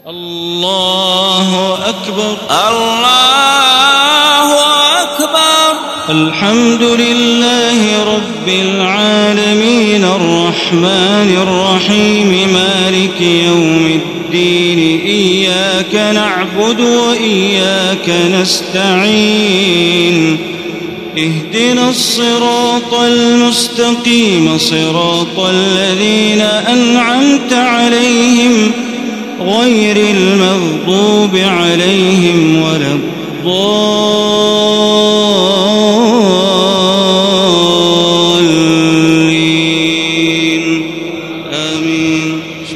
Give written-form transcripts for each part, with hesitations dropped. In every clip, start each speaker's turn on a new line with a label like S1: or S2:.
S1: الله أكبر الله أكبر. الحمد لله رب العالمين الرحمن الرحيم مالك يوم الدين إياك نعبد وإياك نستعين اهدنا الصراط المستقيم صراط الذين أنعمت عليهم غير المغضوب عليهم ولا الضالين آمين.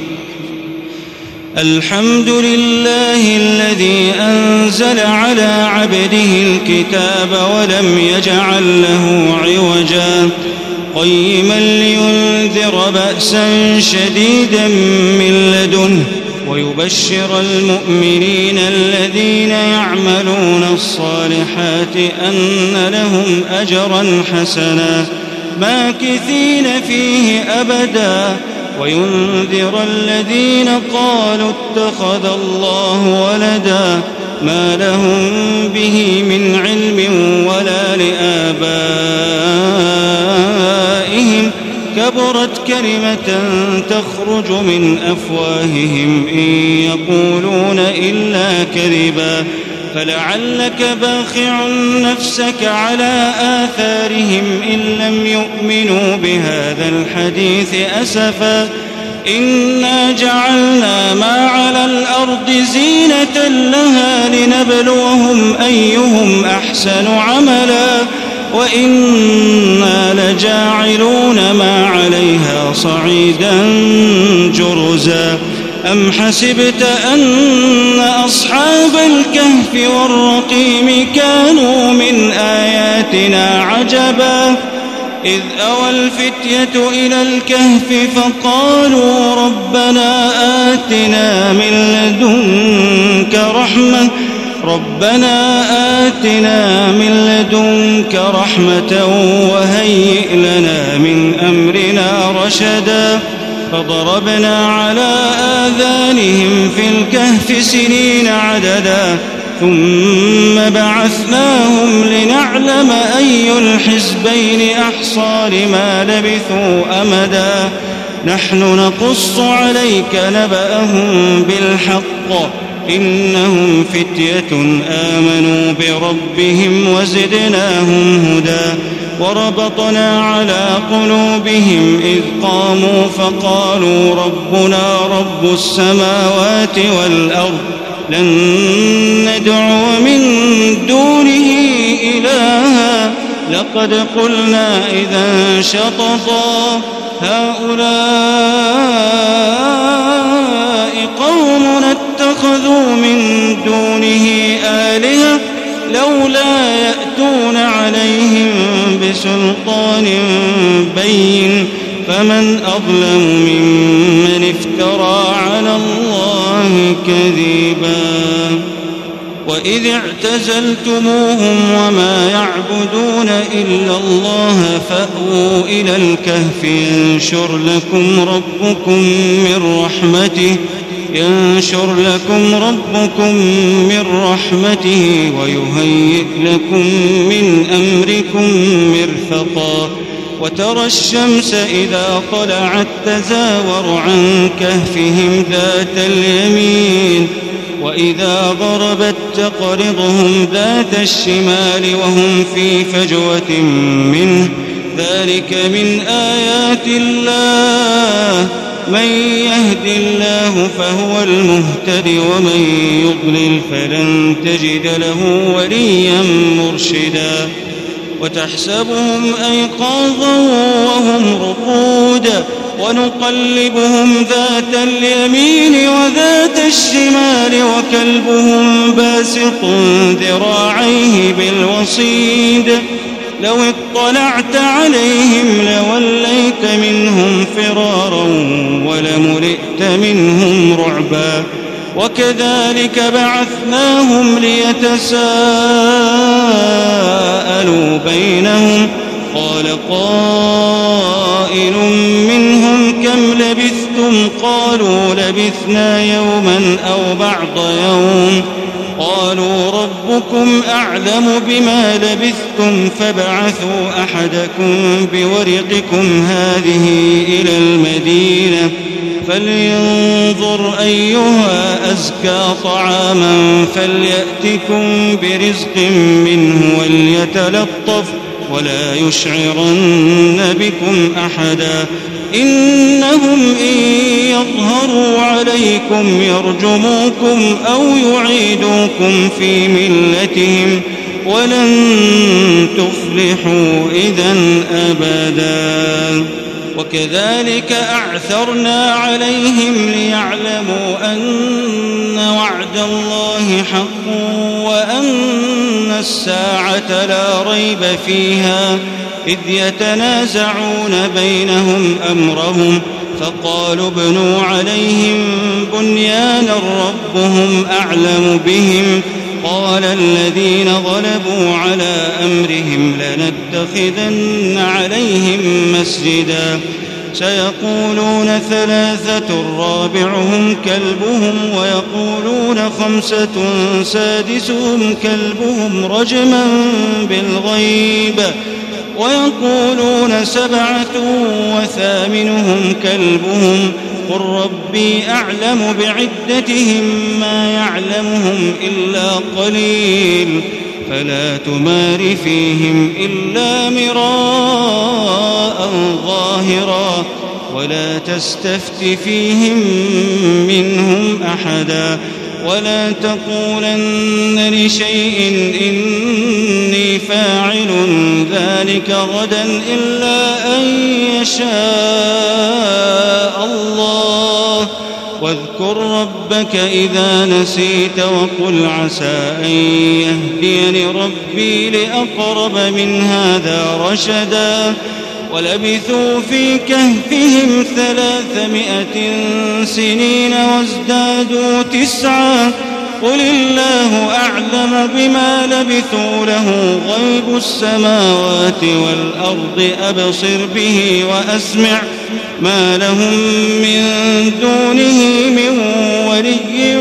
S1: الحمد لله الذي أنزل على عبده الكتاب ولم يجعل له عوجا قيما لينذر بأسا شديدا من لدنه ويبشر المؤمنين الذين يعملون الصالحات أن لهم أجرا حسنا ماكثين فيه أبدا وينذر الذين قالوا اتخذ الله ولدا ما لهم به من علم ولا لآبائهم كبرت كلمة تخرج من أفواههم إن يقولون إلا كذبا فلعلك باخع نفسك على آثارهم إن لم يؤمنوا بهذا الحديث أسفا إنا جعلنا ما على الأرض زينة لها لنبلوهم أيهم أحسن عملا وإنا لجاعلون ما عليها صعيدا جرزا أم حسبت أن أصحاب الكهف والرقيم كانوا من آياتنا عجبا إذ أوى الفتية إلى الكهف فقالوا ربنا آتنا من لدنك رحمة وهيئ لنا من أمرنا رشدا فضربنا على آذانهم في الكهف سنين عددا ثم بعثناهم لنعلم أي الحزبين أحصى لما لبثوا أمدا نحن نقص عليك نبأهم بالحق إنهم فتية آمنوا بربهم وزدناهم هدى وربطنا على قلوبهم إذ قاموا فقالوا ربنا رب السماوات والأرض لن ندعو من دونه إلها لقد قلنا إذا شططا هؤلاء قومنا اتخذوا من دونه آلهة لولا يأتون عليهم بسلطان بين فمن أظلم ممن افترى على الله كذبا وإذ اعتزلتموهم وما يعبدون إلا الله فأووا إلى الكهف ينشر لكم ربكم من رحمته ويهيئ لكم من أمركم مرفقا وترى الشمس إذا طلعت تزاور عن كهفهم ذات اليمين وإذا غربت تقرضهم ذات الشمال وهم في فجوة منه ذلك من آيات الله من يهد الله فهو المهتد ومن يضلل فلن تجد له وليا مرشدا وتحسبهم أيقاظا وهم رقود ونقلبهم ذات اليمين وذات الشمال وكلبهم باسط ذراعيه بالوصيد لو اطلعت عليهم لوليت منهم فرارا ولملئت منهم رعبا وكذلك بعثناهم ليتساءلوا بينهم قال قائل منهم كم لبثتم لبثتم قالوا لبثنا يوما أو بعض يوم قالوا ربكم أعلم بما لبثتم فابعثوا أحدكم بورقكم هذه إلى المدينة فلينظر أيها أزكى طعاما فليأتكم برزق منه وليتلطف ولا يشعرن بكم أحدا إنهم إن يظهروا عليكم يرجموكم أو يعيدوكم في ملتهم ولن تفلحوا إذن أبدا وكذلك أعثرنا عليهم ليعلموا أن وعد الله حق وأن الساعة لا ريب فيها إذ يتنازعون بينهم أمرهم فقالوا ابنوا عليهم بنيانا ربهم أعلم بهم قال الذين غلبوا على أمرهم لنتخذن عليهم مسجدا سيقولون ثلاثة رابعهم كلبهم ويقولون خمسة سادسهم كلبهم رجما بالغيب ويقولون سبعة وثامنهم كلبهم قل ربي أعلم بعدتهم ما يعلمهم إلا قليل فلا تمار فيهم إلا مراء ظاهرا ولا تستفت فيهم منهم أحدا ولا تقولن لشيء إني فاعل ذلك غدا إلا أن يشاء الله واذكر ربك إذا نسيت وقل عسى أن يهديني ربي لأقرب من هذا رشدا ولبثوا في كهفهم 300 سنين وازدادوا 9 قل الله أعلم بما لبثوا له غيب السماوات والأرض أبصر به وأسمع ما لهم من دونه من ولي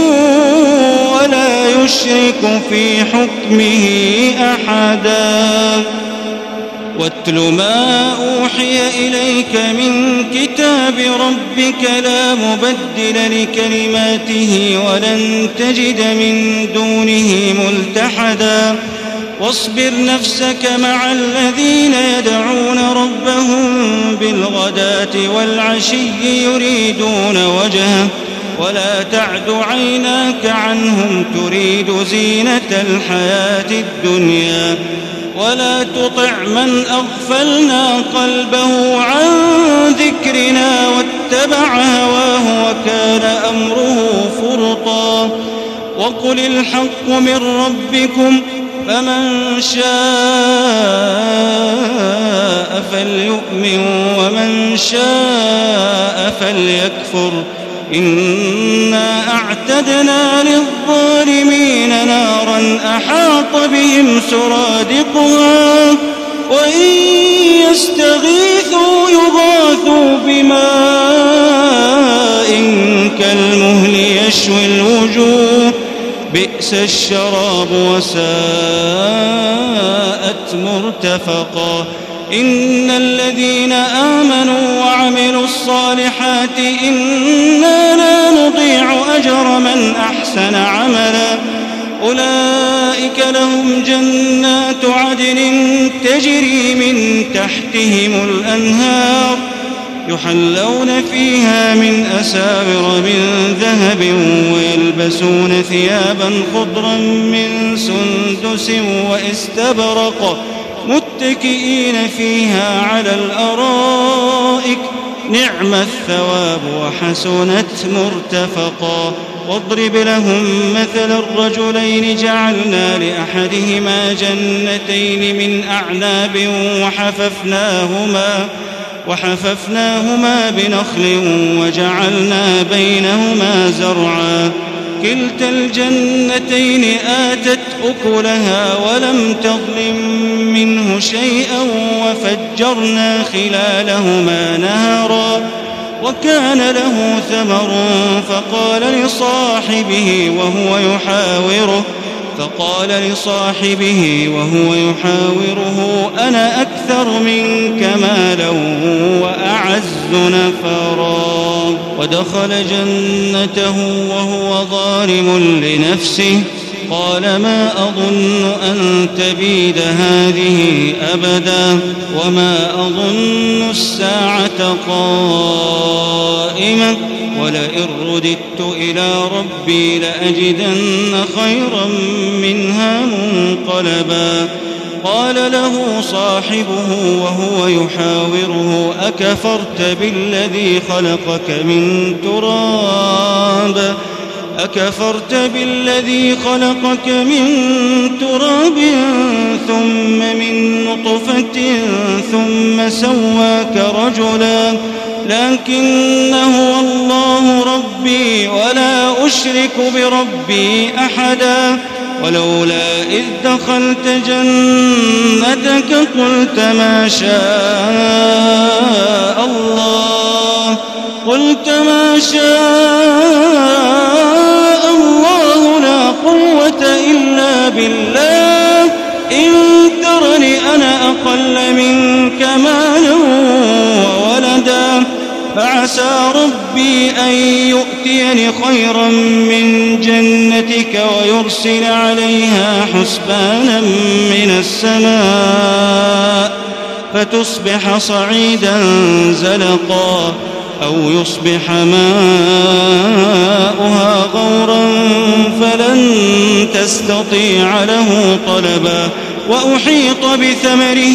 S1: ولا يشرك في حكمه أحدا واتل ما أوحي إليك من كتاب ربك لا مبدل لكلماته ولن تجد من دونه ملتحدا واصبر نفسك مع الذين يدعون ربهم بالغداة والعشي يريدون وجهه ولا تعد عيناك عنهم تريد زينة الحياة الدنيا ولا تطع من أغفلنا قلبه عن ذكرنا واتبع هواه وكان أمره فرطا وقل الحق من ربكم فمن شاء فليؤمن ومن شاء فليكفر إنا أعتدنا للظالمين نارا أحاط بهم سرادقها وإن يستغيثوا يغاثوا بماء كالمهل يشوي الوجوه بئس الشراب وساءت مرتفقا إن الذين آمنوا وعملوا الصالحات إنا لا نضيع أجر من أحسن عملا أولئك لهم جنات عدن تجري من تحتهم الأنهار يحلون فيها من أساور من ذهب ويلبسون ثيابا خضرا من سندس واستبرق متكئين فيها على الأرائك نعم الثواب وحسنت مرتفقا واضرب لهم مثل الرجلين جعلنا لأحدهما جنتين من أعناب وحففناهما بنخل وجعلنا بينهما زرعا كلتا الجنتين آتت أكلها ولم تظلم منه شيئا وفجرنا خلالهما نهرا وكان له ثمر فقال لصاحبه وهو يحاوره أنا أكثر منك مالا وأعز نفرا. ودخل جنته وهو ظالم لنفسه قال ما أظن أن تبيد هذه أبدا وما أظن الساعة قائمة ولئن رددت إلى ربي لأجدن خيرا منها منقلبا. قال له صاحبه وهو يحاوره أكفرت بالذي خلقك من تراب ثم من نطفة ثم سواك رجلا لكن هو الله ربي ولا أشرك بربي أحدا. ولولا إذ دخلت جنتك قلت ما شاء الله لا قوة إلا بالله إن ترني أنا أقل منك مالا وولدا فعسى ربي أن يؤتيني خيرا من جنتك ويرسل عليها حسبانا من السماء فتصبح صعيدا زلقا أو يصبح ماؤها غورا فلن تستطيع له طلبا. وأحيط بثمره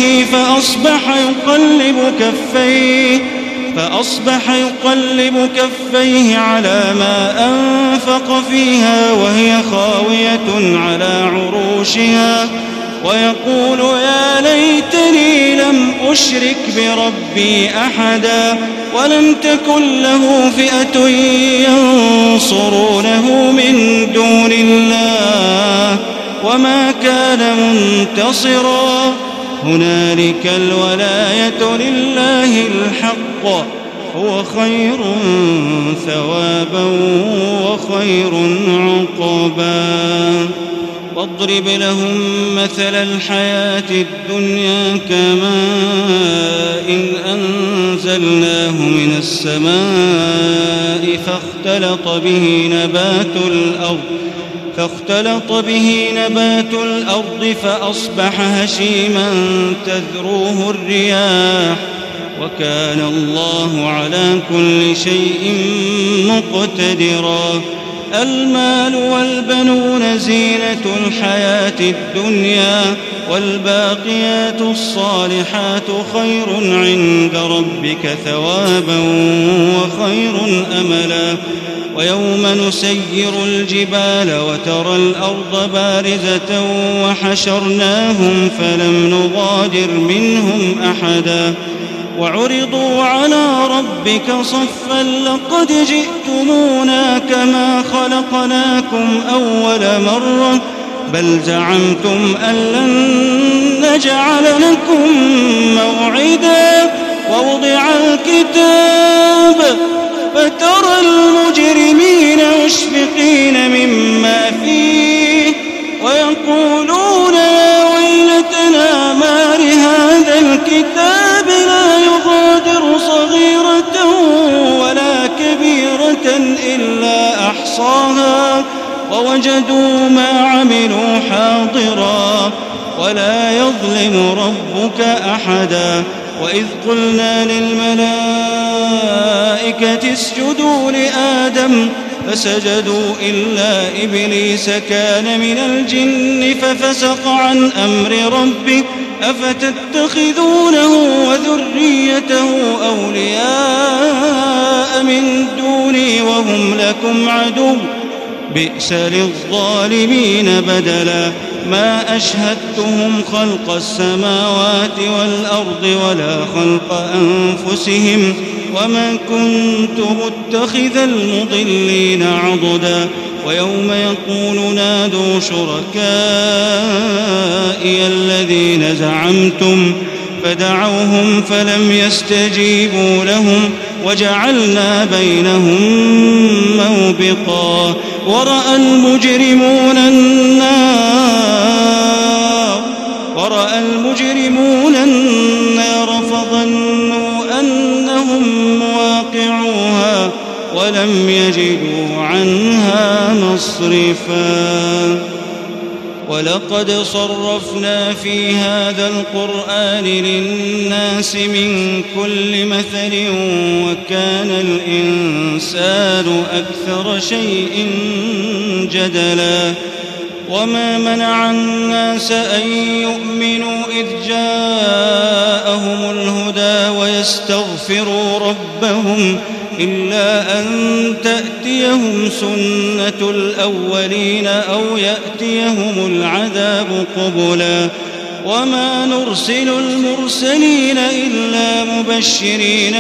S1: فأصبح يقلب كفيه على ما أنفق فيها وهي خاوية على عروشها ويقول يا ليتني لم أشرك بربي أحدا ولم تكن له فئة ينصرونه من دون الله وما كان منتصرا. هنالك الولاية لله الحق هو خير ثوابا وخير عقبا. واضرب لهم مثل الحياة الدنيا كماء أنزلناه من السماء فاختلط به نبات الأرض فأصبح هشيما تذروه الرياح وكان الله على كل شيء مقتدرا. المال والبنون زينة الحياة الدنيا والباقيات الصالحات خير عند ربك ثوابا وخير أملا. ويوم نسير الجبال وترى الأرض بارزة وحشرناهم فلم نغادر منهم أحدا وعرضوا على ربك صفا لقد جئتمونا كما خلقناكم أول مرة بل زعمتم أن لن نجعل لكم موعدا. ووضع الكتاب فترى المجرمين مشفقين مما فيه ويقولون يا ويلتنا ما لهذا الكتاب لا يغادر صغيرة ولا كبيرة إلا أحصاها ووجدوا ما عملوا حاضرا ولا يظلم ربك أحدا. وإذ قلنا للملائكة اسجدوا لآدم فسجدوا إلا إبليس كان من الجن ففسق عن أمر ربه أفتتخذونه وذريته أولياء من دوني وهم لكم عدو بئس للظالمين بدلا. ما أشهدتهم خلق السماوات والأرض ولا خلق أنفسهم وما كنت متخذ المضلين عضدا. ويوم يقول نادوا شركائي الذين زعمتم فدعوهم فلم يستجيبوا لهم وجعلنا بينهم موبقا ورأى المجرمون النار فظنوا أنهم مواقعوها ولم يجدوا عنها مصرفا ولقد صرفنا في هذا القرآن للناس من كل مثل وكان الإنسان أكثر شيء جدلا وما منع الناس أن يؤمنوا إذ جاءهم الهدى ويستغفروا ربهم إلا أن تأتيهم سنة الأولين أو يأتيهم العذاب قبلا وما نرسل المرسلين إلا مبشرين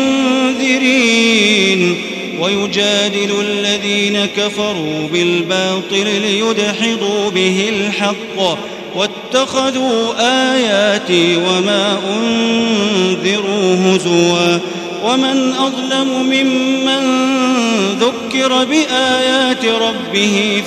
S1: ومنذرين ويجادل الذين كفروا بالباطل ليدحضوا به الحق واتخذوا آياتي وما أنذروا هزوا ومن أظلم ممن ذكر بآيات ربه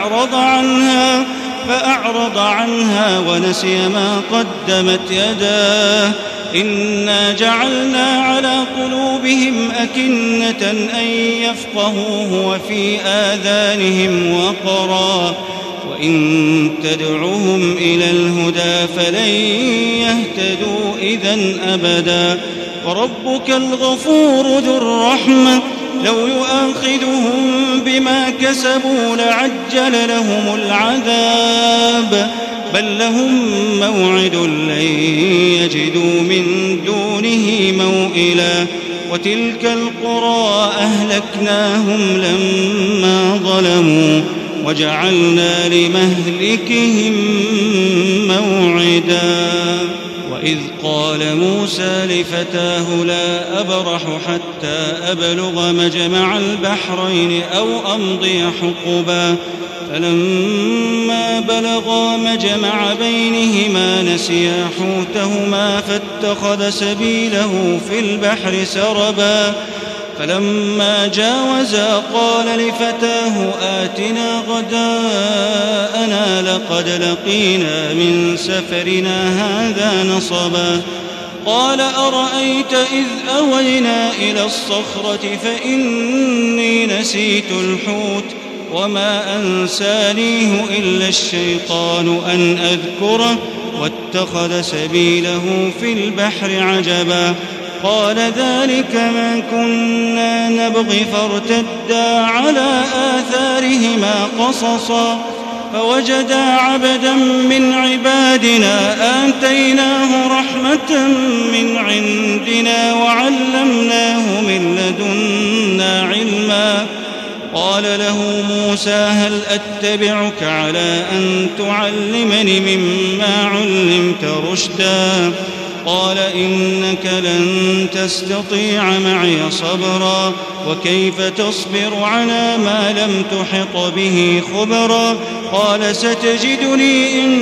S1: فأعرض عنها ونسي ما قدمت يداه إنا جعلنا على قلوبهم أكنة أن يفقهوه وفي آذانهم وقرا وإن تدعوهم إلى الهدى فلن يهتدوا إذن أبدا وربك الغفور ذو الرحمة لو يؤاخذهم بما كسبوا لعجل لهم العذاب بل لهم موعد لن يجدوا من دونه موئلا وتلك القرى أهلكناهم لما ظلموا وجعلنا لمهلكهم موعدا وإذ قال موسى لفتاه لا أبرح حتى أبلغ مجمع البحرين أو أمضي حقبا فلما بلغا مجمع بينهما نسيا حوتهما فاتخذ سبيله في البحر سربا فلما جاوزا قال لفتاه آتنا غداءنا لقد لقينا من سفرنا هذا نصبا قال أرأيت إذ أوينا إلى الصخرة فإني نسيت الحوت وما أنسانيه إلا الشيطان أن أذكره واتخذ سبيله في البحر عجبا قال ذلك ما كنا نبغي فارتدا على آثارهما قصصا فوجدا عبدا من عبادنا آتيناه رحمة من عندنا وعلمناه من لدنا علما قال له موسى هل أتبعك على أن تعلمني مما علمت رشدا قال إنك لن تستطيع معي صبرا وكيف تصبر على ما لم تحط به خبرا قال ستجدني إن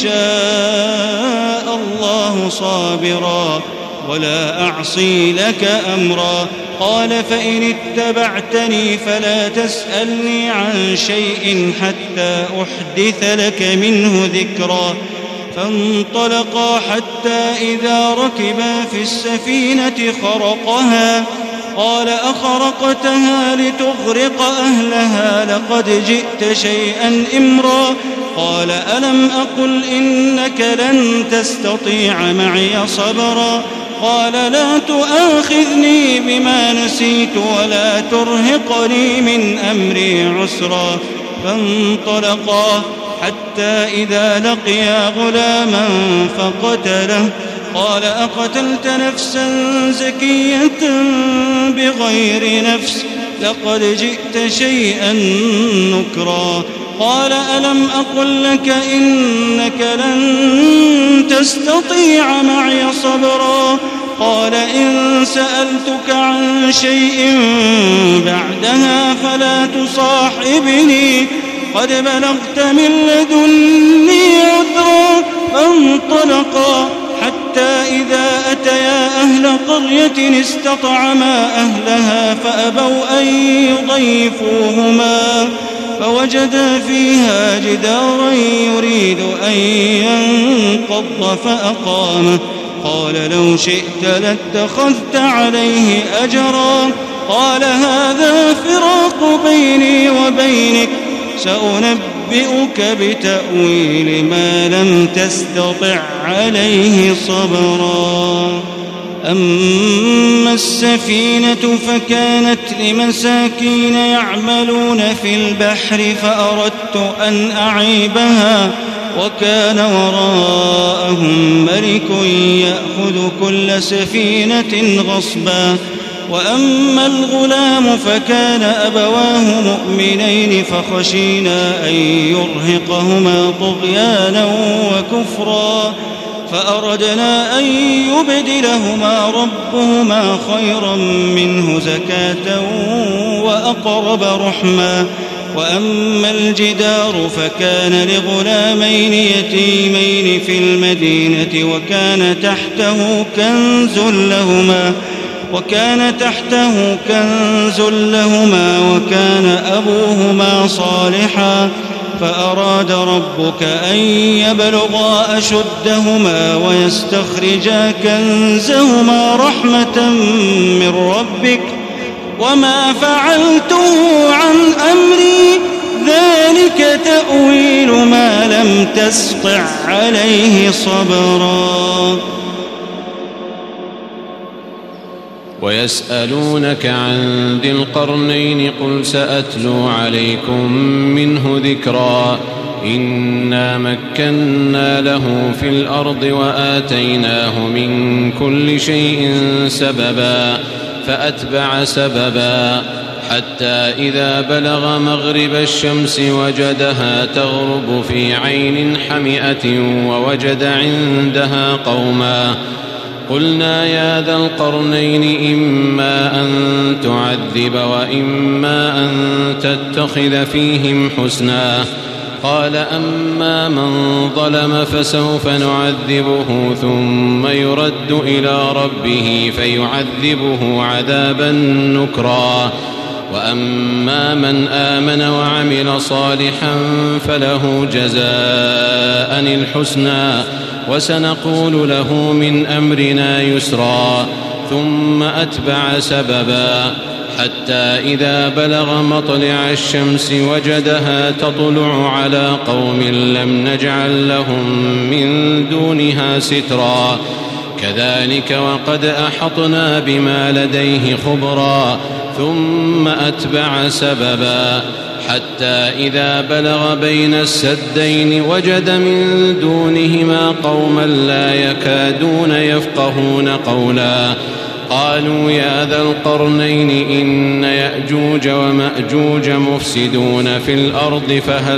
S1: شاء الله صابرا ولا أعصي لك أمرا قال فإن اتبعتني فلا تسألني عن شيء حتى أحدث لك منه ذكرا فانطلقا حتى إذا ركبا في السفينة خرقها قال أخرقتها لتغرق أهلها لقد جئت شيئا إمرا قال ألم أقل إنك لن تستطيع معي صبرا قال لا تؤاخذني بما نسيت ولا ترهقني من أمري عسرا فانطلقا حتى إذا لقيا غلاما فقتله قال أقتلت نفسا زكية بغير نفس لقد جئت شيئا نكرا قال ألم أقل لك إنك لن تستطيع معي صبرا قال إن سألتك عن شيء بعدها فلا تصاحبني قد بلغت من لدني عذرا فانطلقا حتى حتى إذا أتيا أهل قرية استطعما أهلها فأبوا أن يضيفوهما فوجدا فيها جدارا يريد أن ينقض فأقامه قال لو شئت لاتخذت عليه أجرا قال هذا فراق بيني وبينك سأنبئك بتأويل ما لم تستطع عليه صبرا أما السفينة فكانت لمساكين يعملون في البحر فأردت أن أعيبها وكان وراءهم ملك يأخذ كل سفينة غصبا وأما الغلام فكان أبواه مؤمنين فخشينا أن يرهقهما طغيانا وكفرا فأردنا أن يبدلهما ربهما خيرا منه زكاة وأقرب رحما وأما الجدار فكان لغلامين يتيمين في المدينة وكان تحته كنز لهما وكان أبوهما صالحا فأراد ربك أن يبلغا أشدهما ويستخرجا كنزهما رحمة من ربك وما فعلته عن أمري ذلك تأويل ما لم تسطع عليه صبرا
S2: ويسألونك عن ذي القرنين قل سأتلو عليكم منه ذكرا إنا مكنا له في الأرض وآتيناه من كل شيء سببا فأتبع سببا حتى إذا بلغ مغرب الشمس وجدها تغرب في عين حمئة ووجد عندها قوما قلنا يا ذا القرنين إما أن تعذب وإما أن تتخذ فيهم حسنا قال أما من ظلم فسوف نعذبه ثم يرد إلى ربه فيعذبه عذابا نكرا وأما من آمن وعمل صالحا فله جزاء الحسنى وسنقول له من أمرنا يسرا ثم أتبع سببا حتى إذا بلغ مطلع الشمس وجدها تطلع على قوم لم نجعل لهم من دونها سترا كذلك وقد أحطنا بما لديه خبرا ثم أتبع سببا حتى إذا بلغ بين السدين وجد من دونهما قوما لا يكادون يفقهون قولا قالوا يا ذا القرنين إن يأجوج ومأجوج مفسدون في الأرض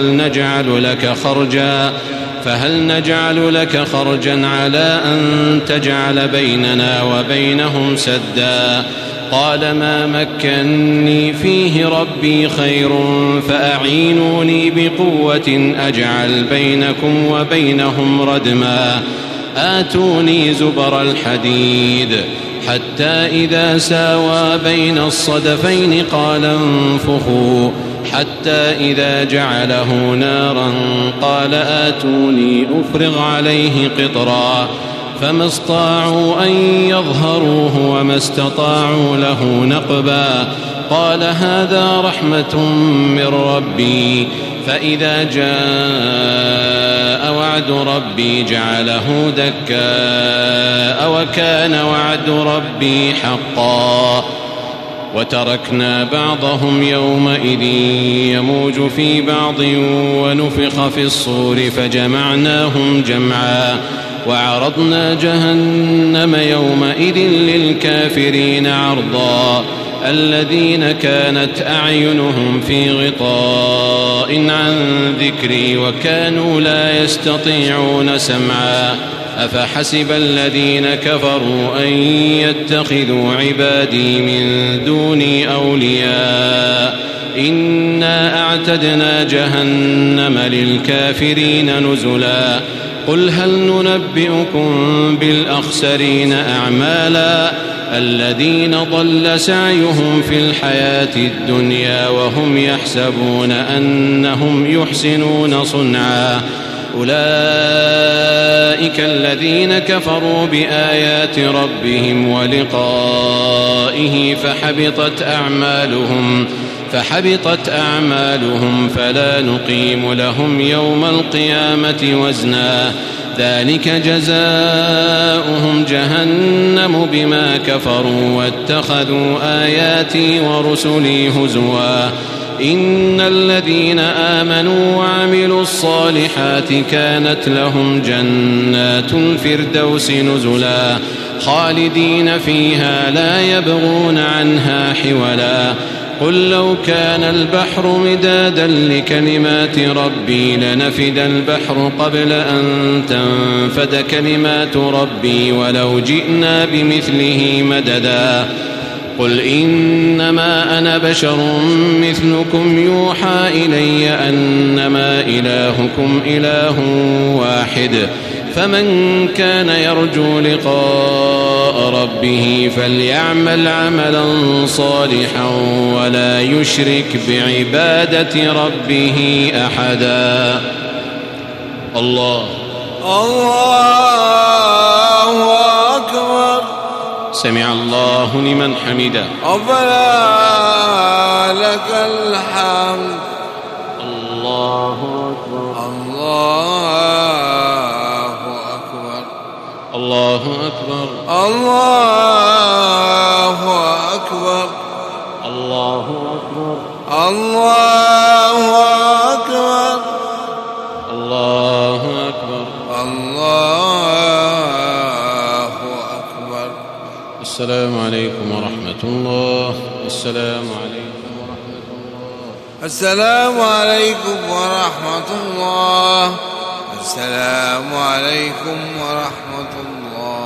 S2: فهل نجعل لك خرجا على أن تجعل بيننا وبينهم سدا قال ما مكني فيه ربي خير فأعينوني بقوة أجعل بينكم وبينهم ردما آتوني زبر الحديد حتى إذا ساوى بين الصدفين قال انفخوا حتى إذا جعله نارا قال آتوني أفرغ عليه قطرا فما استطاعوا أن يظهروه وما استطاعوا له نقبا قال هذا رحمة من ربي فإذا جاء وعد ربي جعله دكاء وكان وعد ربي حقا وتركنا بعضهم يومئذ يموج في بعض ونفخ في الصور فجمعناهم جمعا وعرضنا جهنم يومئذ للكافرين عرضا الذين كانت أعينهم في غطاء عن ذكري وكانوا لا يستطيعون سمعا أفحسب الذين كفروا أن يتخذوا عبادي من دوني أولياء إنا أعتدنا جهنم للكافرين نزلا قل هل ننبئكم بالأخسرين أعمالا الذين ضل سعيهم في الحياة الدنيا وهم يحسبون أنهم يحسنون صنعا أولئك الذين كفروا بآيات ربهم ولقائه فحبطت أعمالهم فلا نقيم لهم يوم القيامة وزنا ذلك جزاؤهم جهنم بما كفروا واتخذوا آياتي ورسلي هزوا إن الذين آمنوا وعملوا الصالحات كانت لهم جنات الفردوس نزلا خالدين فيها لا يبغون عنها حولا قل لو كان البحر مدادا لكلمات ربي لنفد البحر قبل أن تنفد كلمات ربي ولو جئنا بمثله مددا قل إنما أنا بشر مثلكم يوحى إلي أنما إلهكم إله واحد فمن كان يرجو لقاء ربه فليعمل عملا صالحا ولا يشرك بعبادة ربه أحدا. الله
S3: أكبر.
S2: سمع الله لمن حمده.
S3: ربنا لك الحمد.
S2: الله أكبر.
S3: الله أكبر.
S2: الله أكبر.
S3: الله أكبر.
S2: الله أكبر.
S3: الله أكبر.
S2: الله أكبر.
S3: الله أكبر.
S2: السلام عليكم ورحمة الله. السلام عليكم ورحمة الله.
S3: السلام عليكم ورحمة الله. السلام عليكم ورحمة الله.